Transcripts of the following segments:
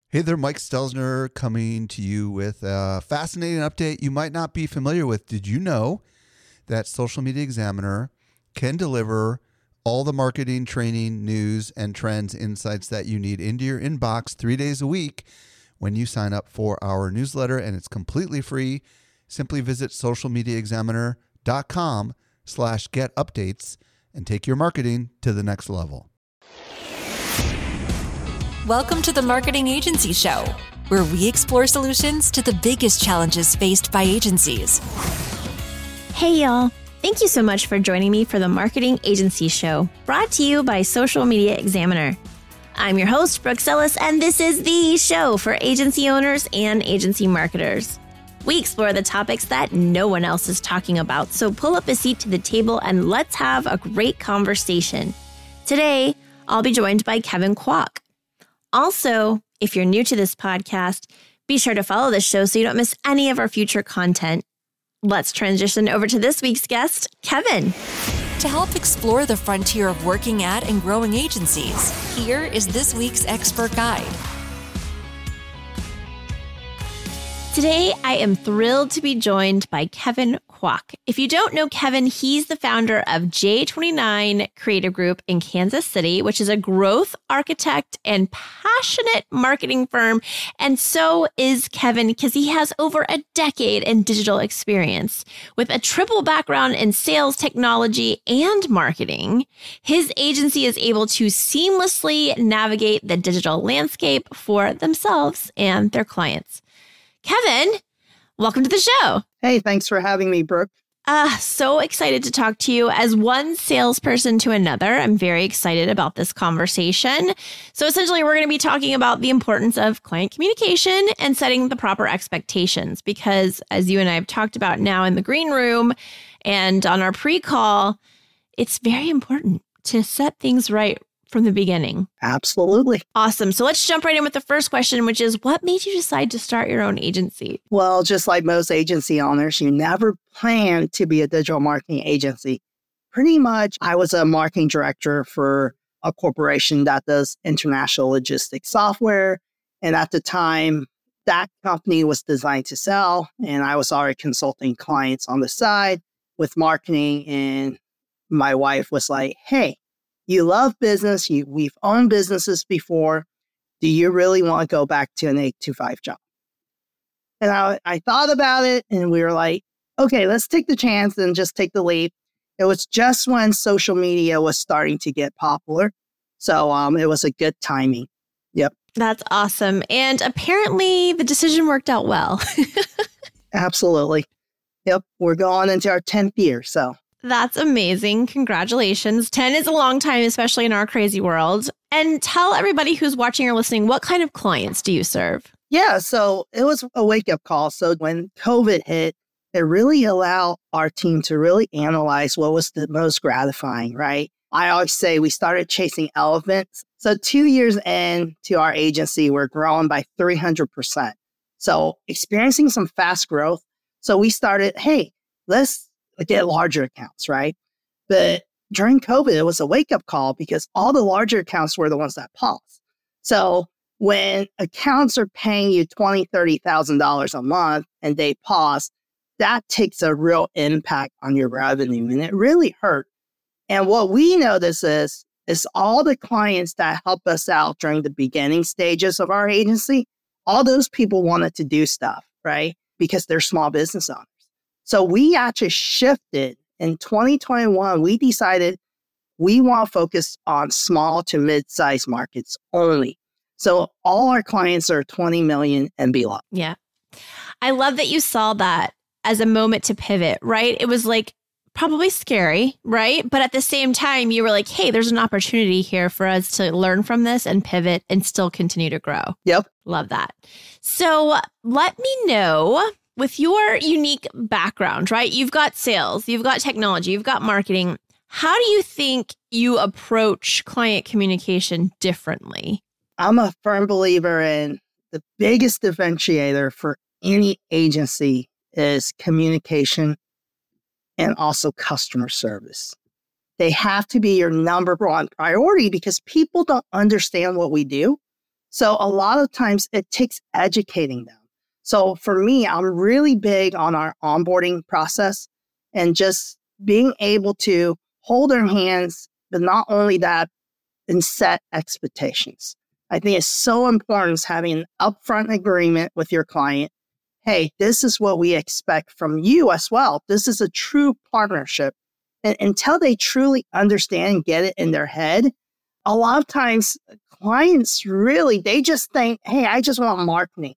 Hey there, Mike Stelzner coming to you with a fascinating update you might not be familiar with. Did you know that Social Media Examiner can deliver all the marketing, training, news, and trends insights that you need into your inbox 3 days a week when you sign up for our newsletter, and it's completely free. Simply visit socialmediaexaminer.com/get updates and take your marketing to the next level. Welcome to the Marketing Agency Show, where we explore solutions to the biggest challenges faced by agencies. Hey, y'all. Thank you so much for joining me for the Marketing Agency Show, brought to you by Social Media Examiner. I'm your host, Brooke Ellis, and this is the show for agency owners and agency marketers. We explore the topics that no one else is talking about, so pull up a seat to the table and let's have a great conversation. Today, I'll be joined by Kevin Kwok. Also, if you're new to this podcast, be sure to follow this show so you don't miss any of our future content. Let's transition over to this week's guest, Kevin. To help explore the frontier of working at and growing agencies, here is this week's expert guide. Today, I am thrilled to be joined by Kevin Kwok. If you don't know Kevin, he's the founder of J29 Creative Group in Kansas City, which is a growth architect and passionate marketing firm. And so is Kevin, because he has over a decade in digital experience. With a triple background in sales, technology, and marketing, his agency is able to seamlessly navigate the digital landscape for themselves and their clients. Kevin, welcome to the show. Hey, thanks for having me, Brooke. So excited to talk to you. As one salesperson to another, I'm very excited about this conversation. So essentially, we're going to be talking about the importance of client communication and setting the proper expectations, because as you and I have talked about now in the green room and on our pre-call, it's very important to set things right from the beginning. Absolutely. Awesome. So let's jump right in with the first question, which is, what made you decide to start your own agency? Well, just like most agency owners, you never plan to be a digital marketing agency. Pretty much, I was a marketing director for a corporation that does international logistics software. And at the time, that company was designed to sell. And I was already consulting clients on the side with marketing. And my wife was like, hey, you love business. We've owned businesses before. Do you really want to go back to an 8-to-5 job? And I thought about it, and we were like, okay, let's take the chance and just take the leap. It was just when social media was starting to get popular. So it was a good timing. Yep. That's awesome. And apparently the decision worked out well. Absolutely. Yep. We're going into our 10th year. So that's amazing. Congratulations. 10 is a long time, especially in our crazy world. And tell everybody who's watching or listening, what kind of clients do you serve? Yeah, so it was a wake-up call. So when COVID hit, it really allowed our team to really analyze what was the most gratifying, right? I always say we started chasing elephants. So 2 years into our agency, we're growing by 300%. So experiencing some fast growth. So we started, hey, let's get larger accounts, right? But during COVID, it was a wake-up call because all the larger accounts were the ones that paused. So when accounts are paying you $20,000, $30,000 a month and they pause, that takes a real impact on your revenue, and it really hurt. And what we notice is all the clients that help us out during the beginning stages of our agency, all those people wanted to do stuff, right? Because they're small business owners. So we actually shifted in 2021. We decided we want to focus on small to mid-sized markets only. So all our clients are 20 million and below. Yeah. I love that you saw that as a moment to pivot, right? It was like probably scary, right? But at the same time, you were like, hey, there's an opportunity here for us to learn from this and pivot and still continue to grow. Yep. Love that. So let me know, with your unique background, right? You've got sales, you've got technology, you've got marketing. How do you think you approach client communication differently? I'm a firm believer in the biggest differentiator for any agency is communication and also customer service. They have to be your number one priority because people don't understand what we do. So a lot of times it takes educating them. So for me, I'm really big on our onboarding process and just being able to hold their hands, but not only that, and set expectations. I think it's so important having an upfront agreement with your client. Hey, this is what we expect from you as well. This is a true partnership. And until they truly understand and get it in their head, a lot of times clients really, they just think, hey, I just want marketing.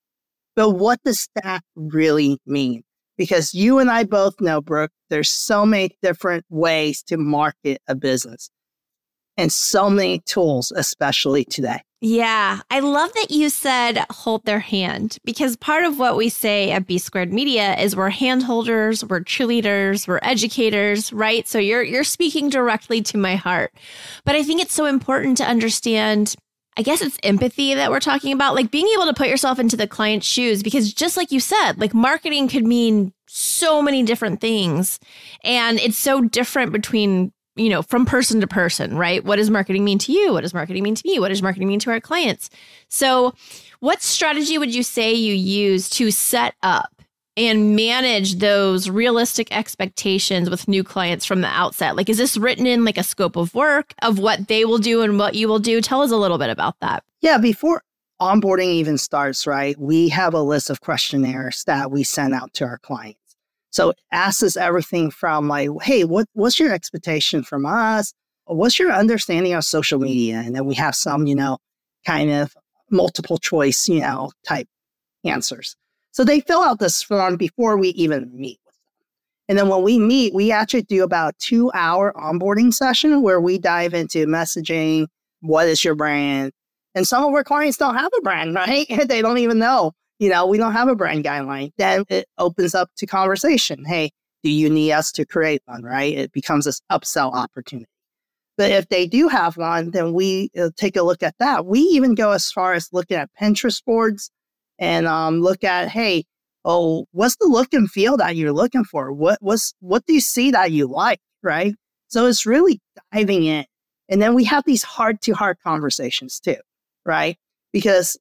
But what does that really mean? Because you and I both know, Brooke, there's so many different ways to market a business and so many tools, especially today. Yeah, I love that you said hold their hand, because part of what we say at B Squared Media is we're hand holders, we're cheerleaders, we're educators, right? So you're speaking directly to my heart. But I think it's so important to understand, I guess it's empathy that we're talking about, like being able to put yourself into the client's shoes, because just like you said, like marketing could mean so many different things. And it's so different between, you know, from person to person, right? What does marketing mean to you? What does marketing mean to me? What does marketing mean to our clients? So what strategy would you say you use to set up and manage those realistic expectations with new clients from the outset? Like, is this written in like a scope of work of what they will do and what you will do? Tell us a little bit about that. Yeah, before onboarding even starts, right, we have a list of questionnaires that we send out to our clients. So it asks us everything from like, hey, what's your expectation from us? What's your understanding of social media? And then we have some, kind of multiple choice, type answers. So they fill out this form before we even meet with them. And then when we meet, we actually do about a 2-hour onboarding session where we dive into messaging. What is your brand? And some of our clients don't have a brand, right? They don't even know. We don't have a brand guideline. Then it opens up to conversation. Hey, do you need us to create one, right? It becomes this upsell opportunity. But if they do have one, then we take a look at that. We even go as far as looking at Pinterest boards and look at, hey, what's the look and feel that you're looking for? What do you see that you like, right? So it's really diving in. And then we have these heart-to-heart conversations too, right? Because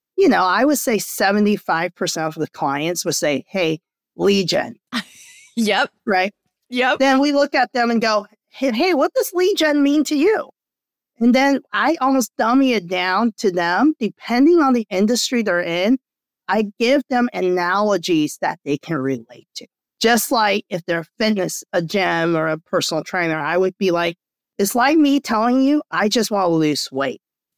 I would say 75% of the clients would say, hey, lead gen. Yep. Right? Yep. Then we look at them and go, hey, what does lead gen mean to you? And then I almost dummy it down to them, depending on the industry they're in. I give them analogies that they can relate to. Just like if they're fitness, a gym or a personal trainer, I would be like, it's like me telling you, I just want to lose weight.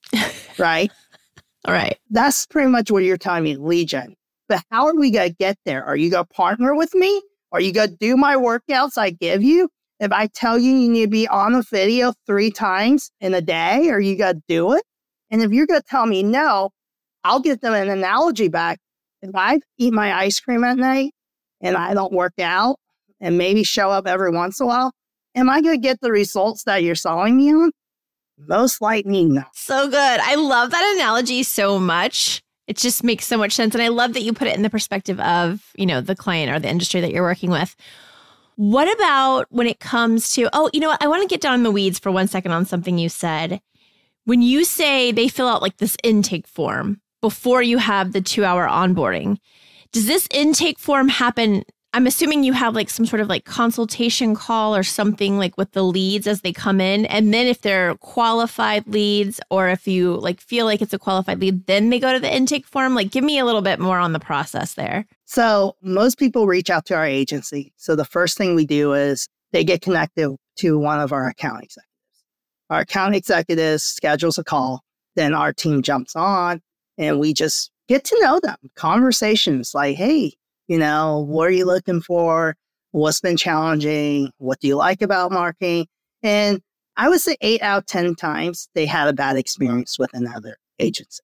Right? All right. That's pretty much what you're telling me, lead gen. But how are we going to get there? Are you going to partner with me? Are you going to do my workouts I give you? If I tell you you need to be on a video 3 times in a day, are you going to do it? And if you're going to tell me no, I'll give them an analogy back. If I eat my ice cream at night and I don't work out and maybe show up every once in a while, am I going to get the results that you're selling me on? Most likely no. So good. I love that analogy so much. It just makes so much sense. And I love that you put it in the perspective of, the client or the industry that you're working with. What about when it comes to, what? I want to get down in the weeds for 1 second on something you said. When you say they fill out like this intake form before you have the 2-hour onboarding, does this intake form happen? I'm assuming you have like some sort of like consultation call or something like with the leads as they come in. And then if they're qualified leads, or if you like feel like it's a qualified lead, then they go to the intake form. Like, give me a little bit more on the process there. So most people reach out to our agency. So the first thing we do is they get connected to one of our account executives. Our account executive schedules a call. Then our team jumps on and we just get to know them. Conversations like, hey, what are you looking for? What's been challenging? What do you like about marketing? And I would say 8 out of 10 times they had a bad experience with another agency.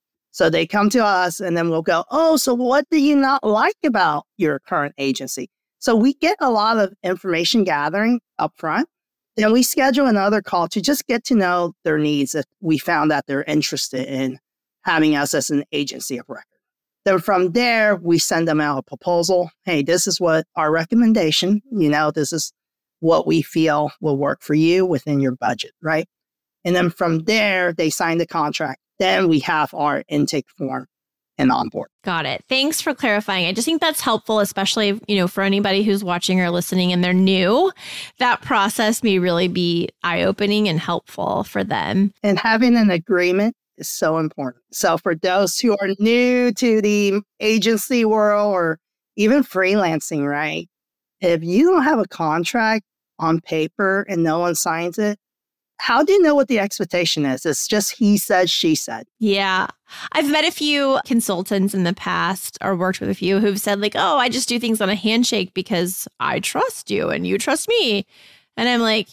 So they come to us and then we'll go, so what do you not like about your current agency? So we get a lot of information gathering up front. Then we schedule another call to just get to know their needs if we found that they're interested in having us as an agency of record. Then from there, we send them out a proposal. Hey, this is what our recommendation, this is what we feel will work for you within your budget, right? And then from there, they sign the contract then we have our intake form and onboard. Got it. Thanks for clarifying. I just think that's helpful, especially, for anybody who's watching or listening and they're new. That process may really be eye-opening and helpful for them. And having an agreement is so important. So for those who are new to the agency world or even freelancing, right? If you don't have a contract on paper and no one signs it, how do you know what the expectation is? It's just he said, she said. Yeah. I've met a few consultants in the past or worked with a few who've said like, oh, I just do things on a handshake because I trust you and you trust me. And I'm like,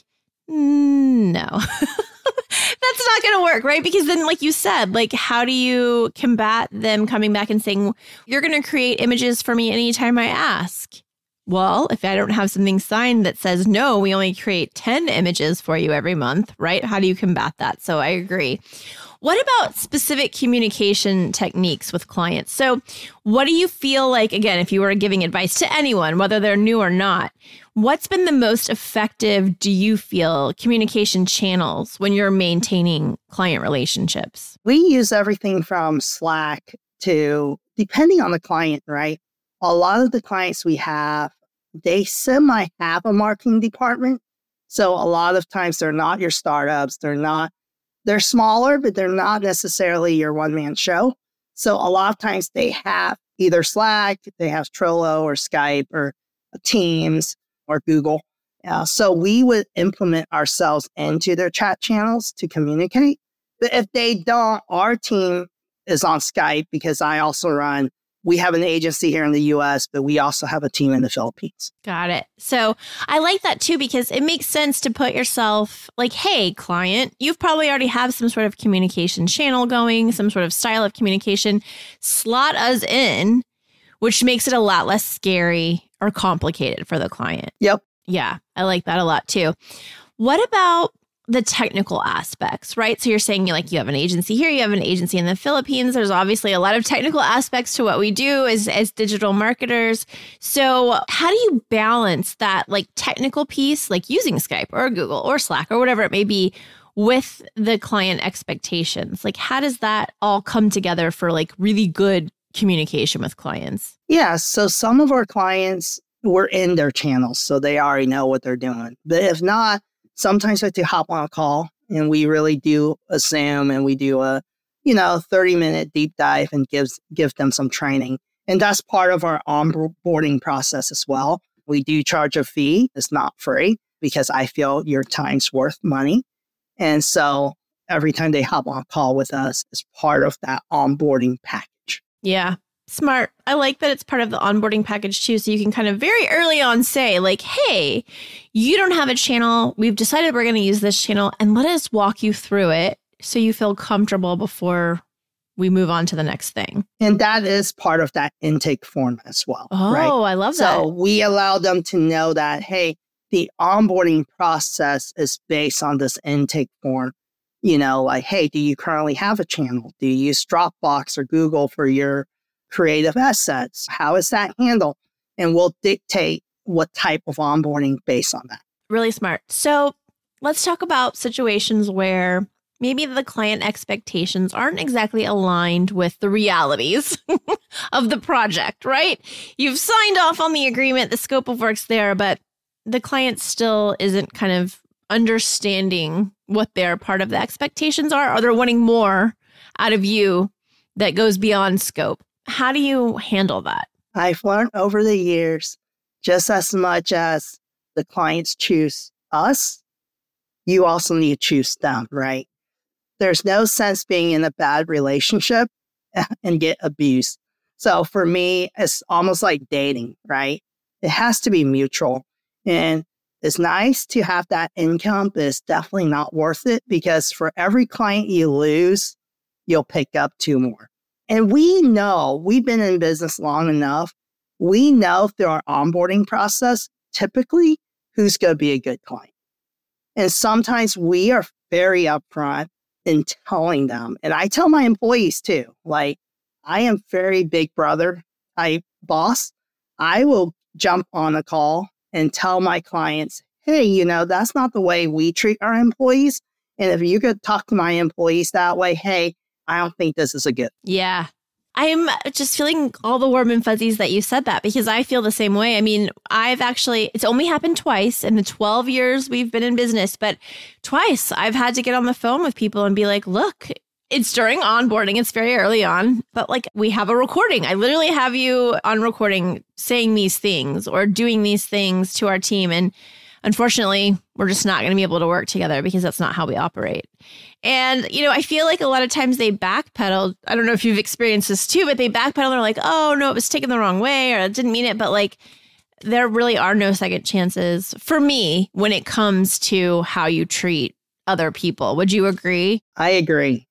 no, that's not going to work, right? Because then, like you said, like, how do you combat them coming back and saying, you're going to create images for me anytime I ask? Well, if I don't have something signed that says, no, we only create 10 images for you every month, right? How do you combat that? So I agree. What about specific communication techniques with clients? So what do you feel like, again, if you were giving advice to anyone, whether they're new or not, what's been the most effective, do you feel, communication channels when you're maintaining client relationships? We use everything from Slack to, depending on the client, right? A lot of the clients we have, they semi have a marketing department. So a lot of times they're not your startups. They're smaller, but they're not necessarily your one-man show. So a lot of times they have either Slack, they have Trello or Skype or Teams or Google. So we would implement ourselves into their chat channels to communicate. But if they don't, our team is on Skype because we have an agency here in the US, but we also have a team in the Philippines. Got it. So I like that too, because it makes sense to put yourself like, hey, client, you've probably already have some sort of communication channel going, some sort of style of communication. Slot us in, which makes it a lot less scary or complicated for the client. Yep. Yeah, I like that a lot too. What about the technical aspects, right? So you're saying you have an agency here, you have an agency in the Philippines. There's obviously a lot of technical aspects to what we do as digital marketers. So how do you balance that like technical piece, like using Skype or Google or Slack or whatever it may be, with the client expectations? Like, how does that all come together for like really good communication with clients? Yeah. So some of our clients were in their channels, so they already know what they're doing. But if not, sometimes I have to hop on a call and we really do a Zoom and we do a, 30-minute deep dive and give them some training. And that's part of our onboarding process as well. We do charge a fee. It's not free because I feel your time's worth money. And so every time they hop on a call with us, it's part of that onboarding package. Yeah. Smart. I like that it's part of the onboarding package too. So you can kind of very early on say like, hey, you don't have a channel. We've decided we're going to use this channel and let us walk you through it so you feel comfortable before we move on to the next thing. And that is part of that intake form as well. Oh, right? I love that. So we allow them to know that, hey, the onboarding process is based on this intake form. Like, hey, do you currently have a channel? Do you use Dropbox or Google for your creative assets? How is that handled? And we'll dictate what type of onboarding based on that. Really smart. So let's talk about situations where maybe the client expectations aren't exactly aligned with the realities of the project, right? You've signed off on the agreement, the scope of work's there, but the client still isn't kind of understanding what their part of the expectations are, or they're wanting more out of you that goes beyond scope. How do you handle that? I've learned over the years, just as much as the clients choose us, you also need to choose them, right? There's no sense being in a bad relationship and get abused. So for me, it's almost like dating, right? It has to be mutual. And it's nice to have that income, but it's definitely not worth it because for every client you lose, you'll pick up 2 more. And we know, we've been in business long enough, we know through our onboarding process, typically who's going to be a good client. And sometimes we are very upfront in telling them. And I tell my employees too, like, I am very big brother boss. I will jump on a call and tell my clients, hey, that's not the way we treat our employees. And if you could talk to my employees that way, hey, I don't think this is a good. Yeah. I'm just feeling all the warm and fuzzies that you said that, because I feel the same way. I mean, it's only happened twice in the 12 years we've been in business, but twice I've had to get on the phone with people and be like, look, it's during onboarding. It's very early on, but like we have a recording. I literally have you on recording saying these things or doing these things to our team. And unfortunately, we're just not going to be able to work together because that's not how we operate. And, I feel like a lot of times they backpedal. I don't know if you've experienced this too, but they backpedal and they're like, oh, no, it was taken the wrong way, or I didn't mean it. But like, there really are no second chances for me when it comes to how you treat other people. Would you agree? I agree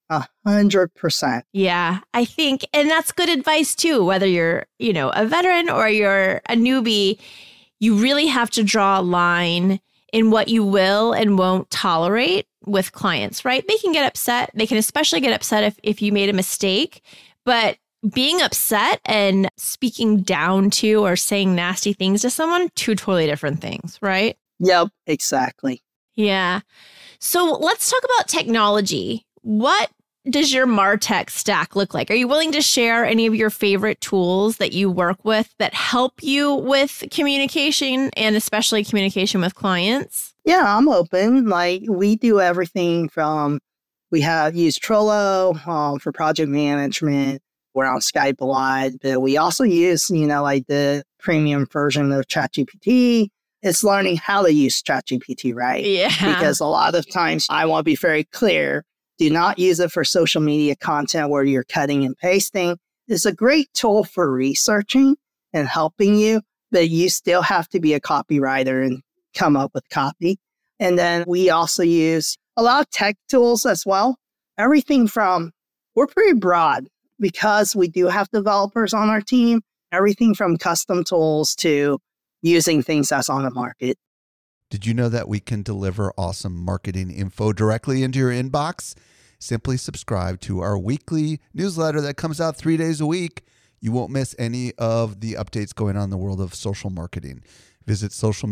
100%. Yeah, I think, and that's good advice too, whether you're, a veteran or you're a newbie, you really have to draw a line in what you will and won't tolerate with clients, right? They can get upset. They can especially get upset if you made a mistake, but being upset and speaking down to or saying nasty things to someone, two totally different things, right? Yep, exactly. Yeah. So let's talk about technology. What does your MarTech stack look like? Are you willing to share any of your favorite tools that you work with that help you with communication and especially communication with clients? Yeah, I'm open. Like we do everything from, we have used Trello for project management. We're on Skype a lot, but we also use, like the premium version of ChatGPT. It's learning how to use ChatGPT, right? Yeah. Because a lot of times I want to be very clear. Do not use it for social media content where you're cutting and pasting. It's a great tool for researching and helping you, but you still have to be a copywriter and come up with copy. And then we also use a lot of tech tools as well. Everything from, we're pretty broad because we do have developers on our team, everything from custom tools to using things that's on the market. Did you know that we can deliver awesome marketing info directly into your inbox? Simply subscribe to our weekly newsletter that comes out 3 days a week. You won't miss any of the updates going on in the world of social marketing. Visit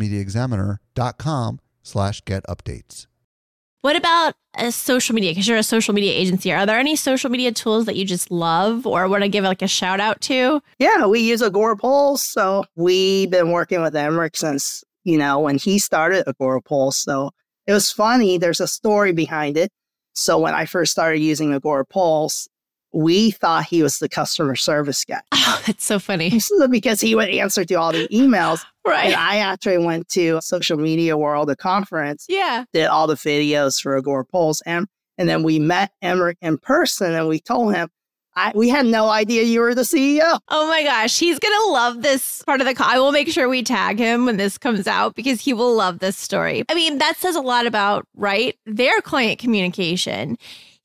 socialmediaexaminer.com/get updates. What about a social media? Because you're a social media agency. Are there any social media tools that you just love or want to give like a shout out to? Yeah, we use Agorapulse. So we've been working with Emmerich since, when he started Agorapulse. So it was funny. There's a story behind it. So when I first started using Agorapulse, we thought he was the customer service guy. Oh, that's so funny. Because he would answer to all the emails. Right. And I actually went to Social Media World, a conference. Yeah. Did all the videos for Agorapulse. And then we met Emmerich in person and we told him, we had no idea you were the CEO. Oh my gosh. He's going to love this part of the call. I will make sure we tag him when this comes out because he will love this story. I mean, that says a lot about, right, their client communication.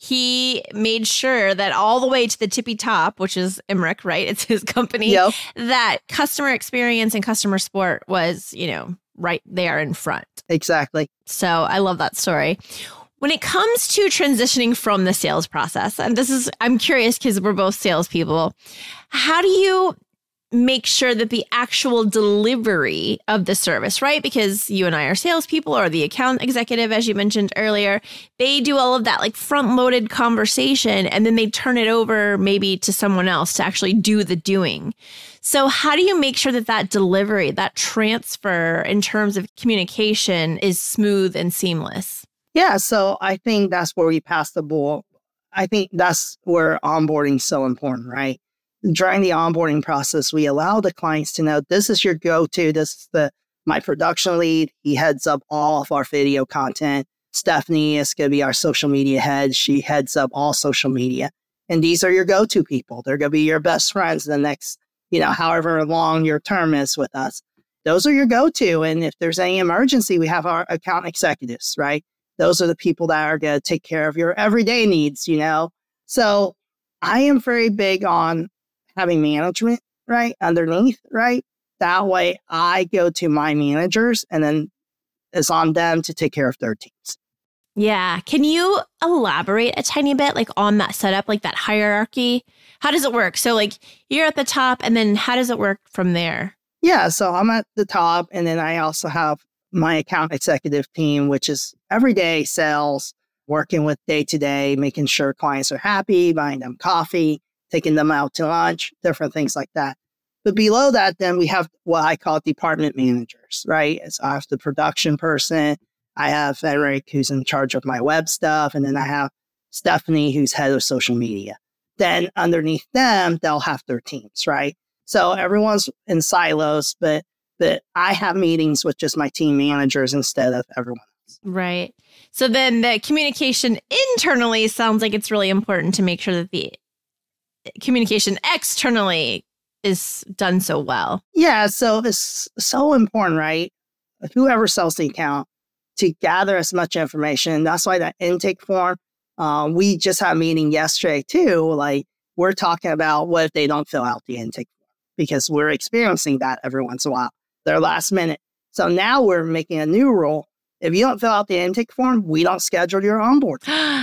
He made sure that all the way to the tippy top, which is Emmerich, right? It's his company, Yep. that customer experience and customer support was, right there in front. Exactly. So I love that story. When it comes to transitioning from the sales process, and I'm curious because we're both salespeople, how do you make sure that the actual delivery of the service, right? Because you and I are salespeople or the account executive, as you mentioned earlier, they do all of that like front-loaded conversation and then they turn it over maybe to someone else to actually do the doing. So how do you make sure that delivery, that transfer in terms of communication is smooth and seamless? Yeah, so I think that's where we pass the ball. I think that's where onboarding is so important, right? During the onboarding process, we allow the clients to know this is your go-to. This is my production lead. He heads up all of our video content. Stephanie is going to be our social media head. She heads up all social media. And these are your go-to people. They're going to be your best friends the next, however long your term is with us. Those are your go-to. And if there's any emergency, we have our account executives, right? Those are the people that are going to take care of your everyday needs, So I am very big on having management, right, underneath, right? That way I go to my managers and then it's on them to take care of their teams. Yeah. Can you elaborate a tiny bit like on that setup, like that hierarchy? How does it work? So like you're at the top and then how does it work from there? Yeah. So I'm at the top and then I also have my account executive team, which is everyday sales. working with day to day, making sure clients are happy, buying them coffee, taking them out to lunch, different things like that. But below that, then we have what I call department managers, right? So I have the production person. I have Frederick, who's in charge of my web stuff. And then I have Stephanie, who's head of social media. Then underneath them, they'll have their teams, right? So everyone's in silos, but I have meetings with just my team managers instead of everyone else. Right. So then the communication internally sounds like it's really important to make sure that the communication externally is done so well. Yeah, so it's so important, right? Whoever sells the account to gather as much information. That's why that intake form, we just had a meeting yesterday too. Like we're talking about what if they don't fill out the intake form, because we're experiencing that every once in a while. They're last minute. So now we're making a new rule. If you don't fill out the intake form, we don't schedule your onboard.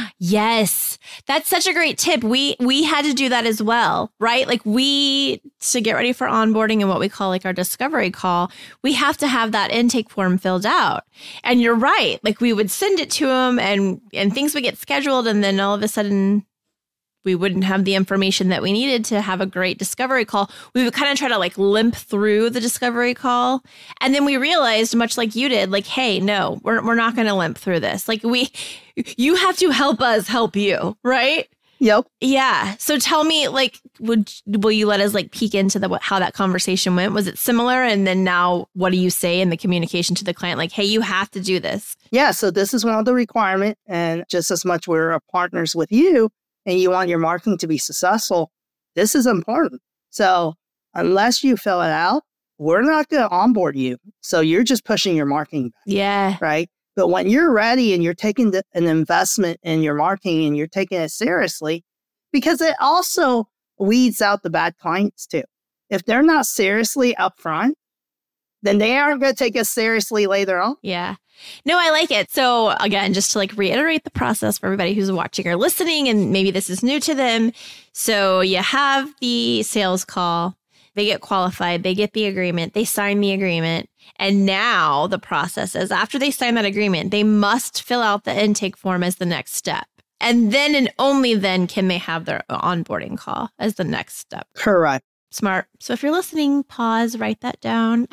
Yes. That's such a great tip. We had to do that as well, right? Like to get ready for onboarding and what we call like our discovery call, we have to have that intake form filled out. And you're right. Like we would send it to them and things would get scheduled. And then all of a sudden we wouldn't have the information that we needed to have a great discovery call. We would kind of try to like limp through the discovery call. And then we realized, much like you did, like, hey, no, we're not going to limp through this. Like you have to help us help you, right? Yep. Yeah. So tell me, like, will you let us like peek into how that conversation went? Was it similar? And then now what do you say in the communication to the client? Like, hey, you have to do this. Yeah. So this is one of the requirements. And just as much we're partners with you, and you want your marketing to be successful, this is important. So unless you fill it out, we're not going to onboard you. So you're just pushing your marketing back. Yeah. Right. But when you're ready and you're taking an investment in your marketing and you're taking it seriously, because it also weeds out the bad clients too. If they're not seriously upfront, then they aren't going to take us seriously later on. Yeah. No, I like it. So again, just to like reiterate the process for everybody who's watching or listening, and maybe this is new to them. So you have the sales call, they get qualified, they get the agreement, they sign the agreement. And now the process is after they sign that agreement, they must fill out the intake form as the next step. And then and only then can they have their onboarding call as the next step. Correct. Smart. So if you're listening, pause, write that down.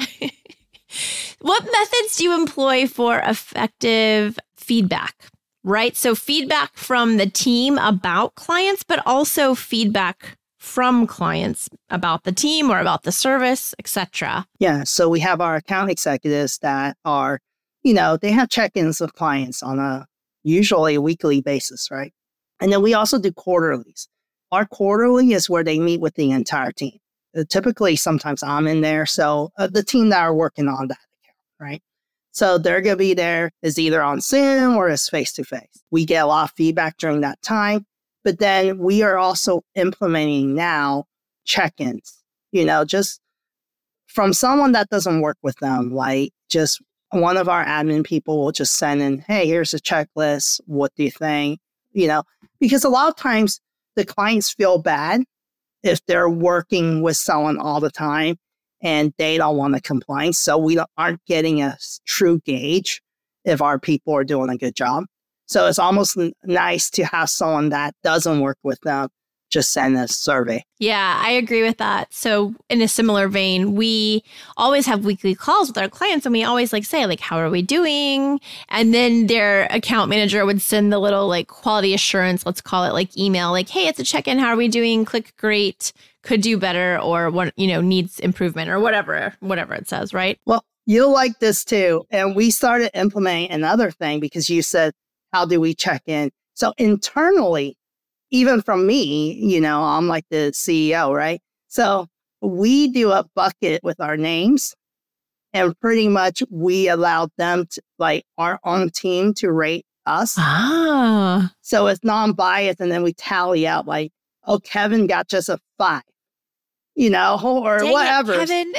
What methods do you employ for effective feedback, right? So feedback from the team about clients, but also feedback from clients about the team or about the service, etc. Yeah. So we have our account executives that are, they have check-ins with clients on a usually a weekly basis, right? And then we also do quarterlies. Our quarterly is where they meet with the entire team. Typically, sometimes I'm in there. So the team that are working on that account, right? So they're going to be there is either on Zoom or is face-to-face. We get a lot of feedback during that time. But then we are also implementing now check-ins, just from someone that doesn't work with them, like just one of our admin people will just send in, hey, here's a checklist. What do you think? Because a lot of times the clients feel bad if they're working with someone all the time and they don't want to complain. So we aren't getting a true gauge if our people are doing a good job. So it's almost nice to have someone that doesn't work with them just send a survey. Yeah, I agree with that. So in a similar vein, we always have weekly calls with our clients and we always say, how are we doing? And then their account manager would send the little quality assurance, let's call it email, hey, it's a check-in. How are we doing? Click great, could do better, or what, needs improvement or whatever it says, right? Well, you'll like this too. And we started implementing another thing because you said, how do we check in? So internally, even from me, I'm like the CEO, right? So we do a bucket with our names and pretty much we allow them to, our own team to rate us. Ah. So it's non-biased. And then we tally out Kevin got just a 5, or Dang whatever, it, Kevin.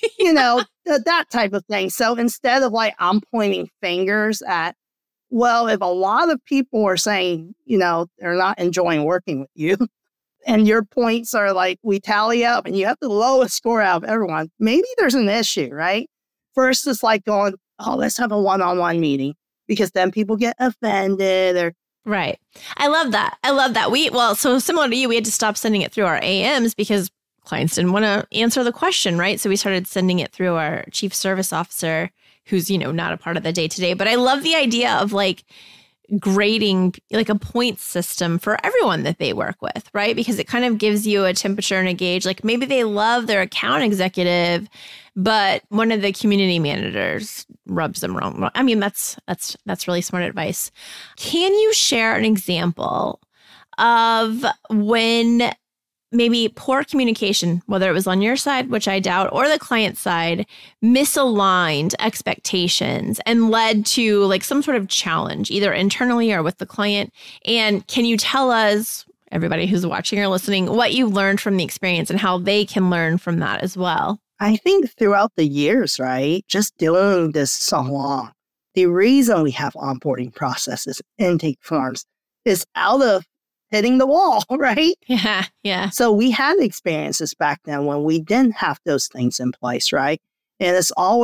that type of thing. So instead of I'm pointing fingers at, well, if a lot of people are saying, they're not enjoying working with you and your points are we tally up and you have the lowest score out of everyone, maybe there's an issue, right? First, it's going, oh, let's have a one-on-one meeting because then people get offended or Right. I love that. So similar to you, we had to stop sending it through our AMs because clients didn't want to answer the question, right? So we started sending it through our chief service officer, who's, not a part of the day-to-day. But I love the idea of like grading, like a point system for everyone that they work with, right? Because it kind of gives you a temperature and a gauge. Like maybe they love their account executive, but one of the community managers rubs them wrong. I mean, that's really smart advice. Can you share an example of when maybe poor communication, whether it was on your side, which I doubt, or the client side, misaligned expectations and led to like some sort of challenge, either internally or with the client? And can you tell us, everybody who's watching or listening, what you learned from the experience and how they can learn from that as well? I think throughout the years, right, just doing this so long, the reason we have onboarding processes, intake forms, is out of hitting the wall, right? Yeah. So we had experiences back then when we didn't have those things in place, right? And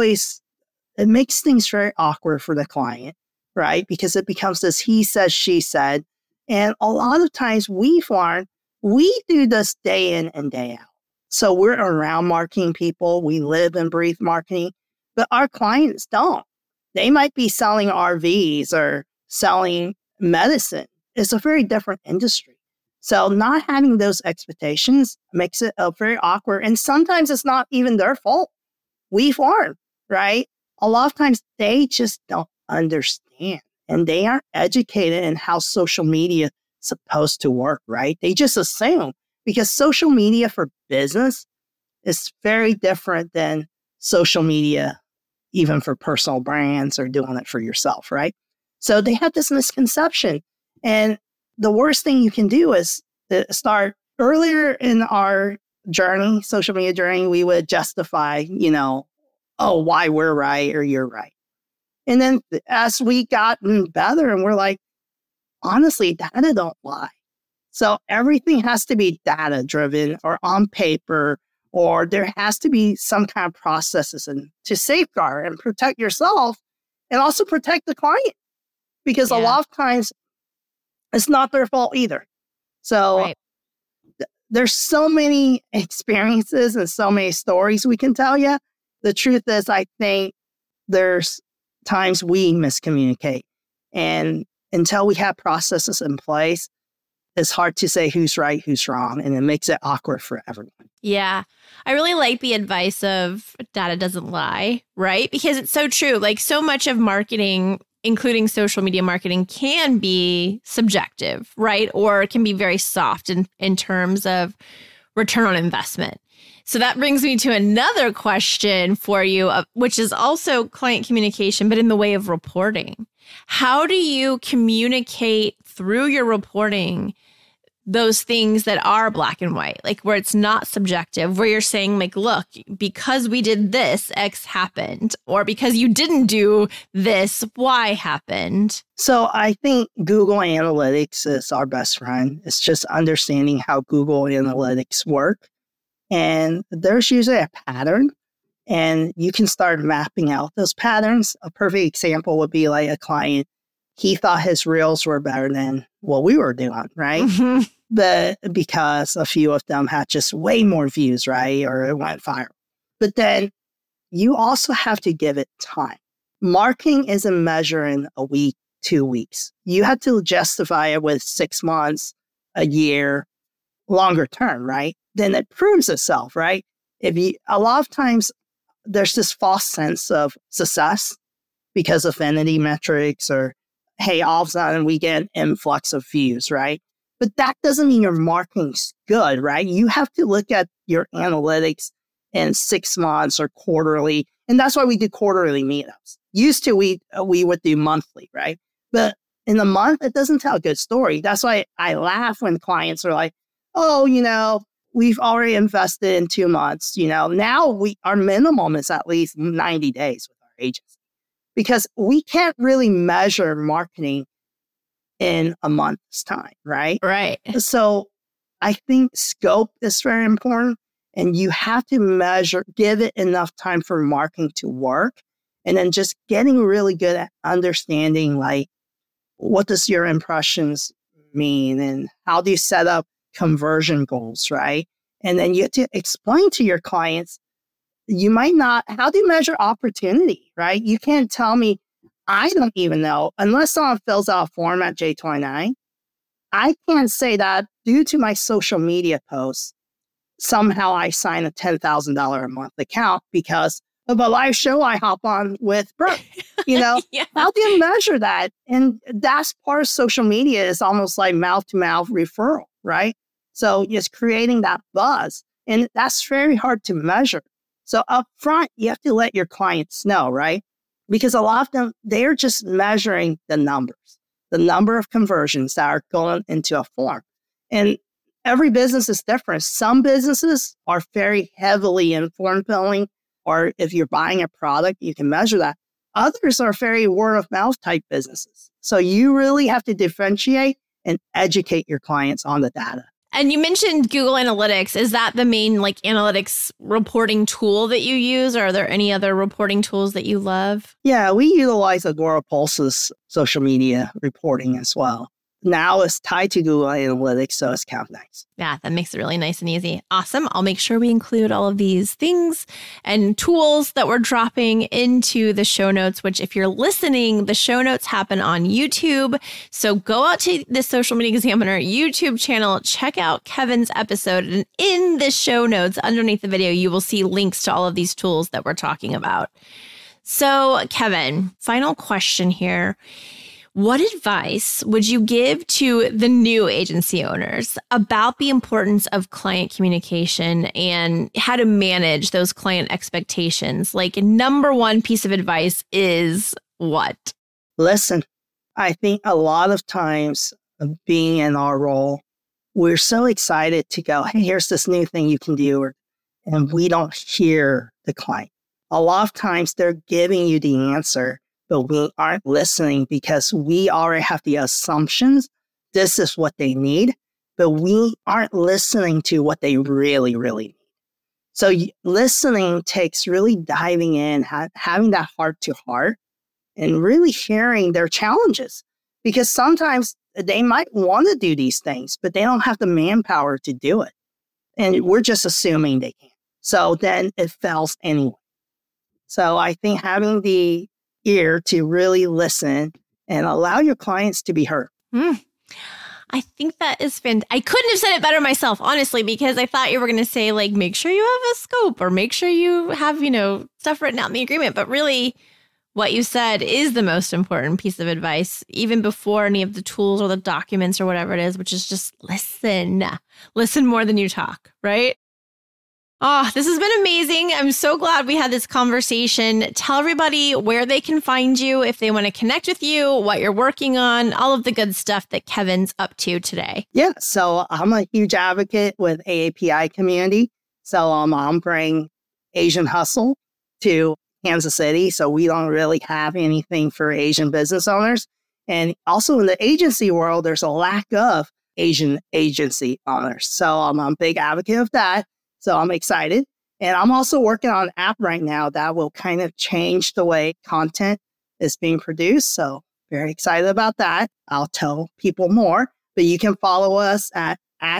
it makes things very awkward for the client, right? Because it becomes this he said, she said. And a lot of times we've learned we do this day in and day out. So we're around marketing people. We live and breathe marketing, but our clients don't. They might be selling RVs or selling medicine. It's a very different industry. So not having those expectations makes it very awkward. And sometimes it's not even their fault. We've learned, right? A lot of times they just don't understand and they aren't educated in how social media is supposed to work, right? They just assume because social media for business is very different than social media, even for personal brands or doing it for yourself, right? So they have this misconception. And the worst thing you can do is start earlier in our journey, social media journey, we would justify, why we're right or you're right. And then as we gotten better and we're like, honestly, data don't lie. So everything has to be data driven or on paper, or there has to be some kind of processes to safeguard and protect yourself and also protect the client. Because a lot of times, it's not their fault either. So there's so many experiences and so many stories we can tell you. The truth is, I think there's times we miscommunicate. And until we have processes in place, it's hard to say who's right, who's wrong. And it makes it awkward for everyone. Yeah. I really like the advice of data doesn't lie, right? Because it's so true. Like so much of marketing, including social media marketing, can be subjective, right? Or it can be very soft in terms of return on investment. So that brings me to another question for you, which is also client communication, but in the way of reporting. How do you communicate through your reporting those things that are black and white, like where it's not subjective, where you're saying like, look, because we did this, X happened, or because you didn't do this, Y happened? So I think Google Analytics is our best friend. It's just understanding how Google Analytics work. And there's usually a pattern, and you can start mapping out those patterns. A perfect example would be like a client. He thought his reels were better than what we were doing, right? Mm-hmm. Because a few of them had just way more views, right? Or it went viral. But then you also have to give it time. Marketing isn't measuring a week, 2 weeks. You have to justify it with 6 months, a year, longer term, right? Then it proves itself, right? A lot of times there's this false sense of success because of vanity metrics or, hey, all of a sudden we get an influx of views, right? But that doesn't mean your marketing's good, right? You have to look at your analytics in 6 months or quarterly. And that's why we do quarterly meetups. Used to, we would do monthly, right? But in a month, it doesn't tell a good story. That's why I laugh when clients are like, oh, we've already invested in 2 months. Now our minimum is at least 90 days with our agency because we can't really measure marketing in a month's time, right? Right. So I think scope is very important, and you have to give it enough time for marketing to work, and then just getting really good at understanding like what does your impressions mean? And how do you set up conversion goals, right? And then you have to explain to your clients, how do you measure opportunity, right? You can't tell me, I don't even know, unless someone fills out a form at J29, I can't say that due to my social media posts, somehow I sign a $10,000 a month account because of a live show I hop on with Brooke. Yeah. How do you measure that? And that's part of social media is almost like mouth-to-mouth referral, right? So just creating that buzz. And that's very hard to measure. So up front, you have to let your clients know, right? Because a lot of them, they're just measuring the numbers, the number of conversions that are going into a form. And every business is different. Some businesses are very heavily in form filling, or if you're buying a product, you can measure that. Others are very word of mouth type businesses. So you really have to differentiate and educate your clients on the data. And you mentioned Google Analytics. Is that the main analytics reporting tool that you use? Or are there any other reporting tools that you love? Yeah, we utilize Agorapulse's social media reporting as well. Now it's tied to Google Analytics, so it's kind of nice. Yeah, that makes it really nice and easy. Awesome. I'll make sure we include all of these things and tools that we're dropping into the show notes, which if you're listening, the show notes happen on YouTube. So go out to the Social Media Examiner YouTube channel, check out Kevin's episode, and in the show notes underneath the video, you will see links to all of these tools that we're talking about. So Kevin, final question here. What advice would you give to the new agency owners about the importance of client communication and how to manage those client expectations? Number one piece of advice is what? Listen, I think a lot of times being in our role, we're so excited to go, hey, here's this new thing you can do, and we don't hear the client. A lot of times they're giving you the answer, but we aren't listening because we already have the assumptions. This is what they need, but we aren't listening to what they really, really need. So listening takes really diving in, having that heart to heart and really hearing their challenges, because sometimes they might want to do these things, but they don't have the manpower to do it. And we're just assuming they can. So then it fails anyway. So I think having the ear to really listen and allow your clients to be heard. I think that is fantastic. I couldn't have said it better myself, honestly, because I thought you were going to say, make sure you have a scope or make sure you have, stuff written out in the agreement. But really, what you said is the most important piece of advice, even before any of the tools or the documents or whatever it is, which is just listen. Listen more than you talk, right? Oh, this has been amazing. I'm so glad we had this conversation. Tell everybody where they can find you if they want to connect with you, what you're working on, all of the good stuff that Kevin's up to today. Yeah, so I'm a huge advocate with AAPI community. So I'm bringing Asian Hustle to Kansas City. So we don't really have anything for Asian business owners. And also in the agency world, there's a lack of Asian agency owners. So I'm a big advocate of that. So I'm excited. And I'm also working on an app right now that will kind of change the way content is being produced. So very excited about that. I'll tell people more, but you can follow us at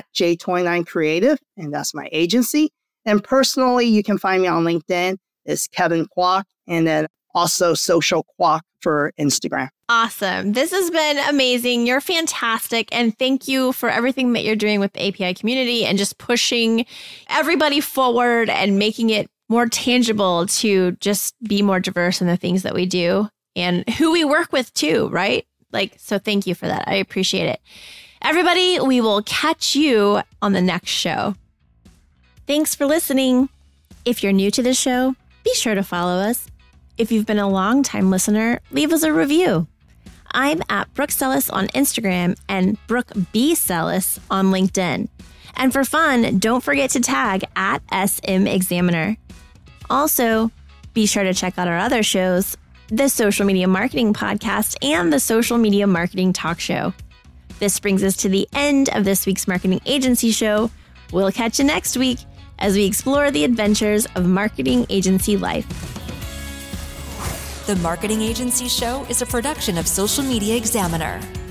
J29 Creative, and that's my agency. And personally, you can find me on LinkedIn. It's Kevin Kwok, and then also Social Kwok for Instagram. Awesome. This has been amazing. You're fantastic. And thank you for everything that you're doing with the API community and just pushing everybody forward and making it more tangible to just be more diverse in the things that we do and who we work with too, right? So thank you for that. I appreciate it. Everybody, we will catch you on the next show. Thanks for listening. If you're new to the show, be sure to follow us. If you've been a long-time listener, leave us a review. I'm at Brooke Sellis on Instagram and Brooke B. Sellis on LinkedIn. And for fun, don't forget to tag at SM Examiner. Also, be sure to check out our other shows, the Social Media Marketing Podcast and the Social Media Marketing Talk Show. This brings us to the end of this week's Marketing Agency Show. We'll catch you next week as we explore the adventures of marketing agency life. The Marketing Agency Show is a production of Social Media Examiner.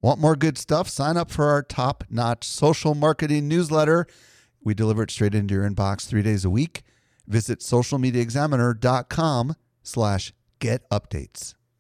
Want more good stuff? Sign up for our top-notch social marketing newsletter. We deliver it straight into your inbox 3 days a week. Visit socialmediaexaminer.com/get updates.